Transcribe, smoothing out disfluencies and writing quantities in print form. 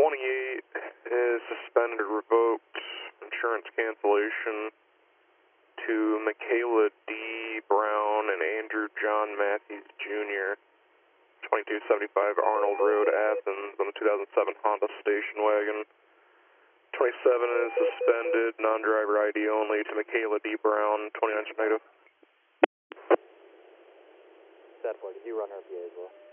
28 is suspended or revoked insurance cancellation to Michaela D. Brown and Andrew John Matthews Jr., 2275 Arnold Road, Athens, on the 2007 Honda station wagon. 27 is suspended, non-driver ID only, to Michaela D. Brown, 29 negative. That 40, did you run her PA as well?